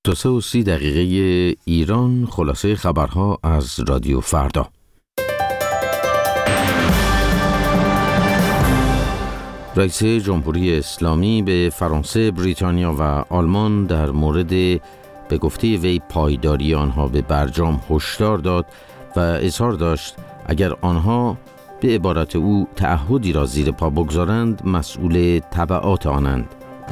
3:30 ایران. خلاصه خبرها از رادیو فردا. رئیس جمهوری اسلامی به فرانسه، بریتانیا و آلمان در مورد به گفته وی پایداری آنها به برجام هشدار داد و اظهار داشت اگر آنها به عبارت او تعهدی را زیر پا بگذارند مسئول تبعات آنند.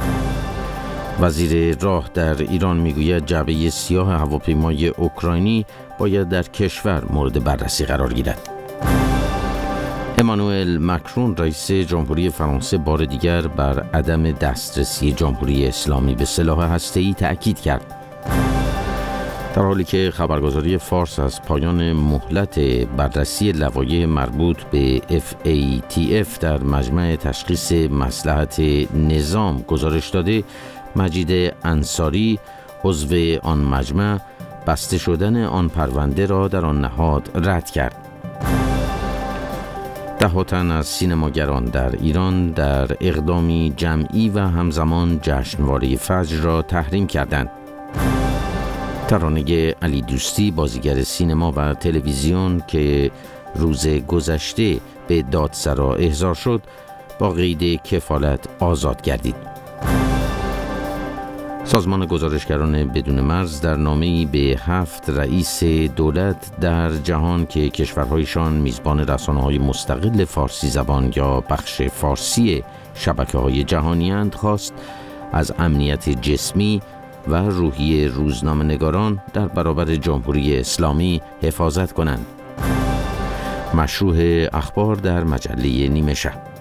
وزیر راه در ایران میگوید جعبه سیاه هواپیمای اوکراینی باید در کشور مورد بررسی قرار گیرد. امانوئل مکرون رئیس جمهوری فرانسه بار دیگر بر عدم دسترسی جمهوری اسلامی به سلاح هسته‌ای تأکید کرد. در حالی که خبرگزاری فارس از پایان مهلت بررسی لوایح مربوط به FATF در مجمع تشخیص مصلحت نظام گزارش داده، مجید انصاری عضو آن مجمع بسته شدن آن پرونده را در آن نهاد رد کرد. ده تن از سینماگران در ایران در اقدامی جمعی و همزمان جشنواره فجر را تحریم کردند. ترانه علی دوستی بازیگر سینما و تلویزیون که روز گذشته به دادسرا احضار شد با قید کفالت آزاد گردید. سازمان گزارشگران بدون مرز در نامه‌ای به 7 رئیس دولت در جهان که کشورهایشان میزبان رسانه‌های مستقل فارسی زبان یا بخش فارسی شبکه‌های جهانی‌اند خواست از امنیت جسمی و روحی روزنامه‌نگاران در برابر جمهوری اسلامی حفاظت کنند. مشروح اخبار در مجله نیمه شب.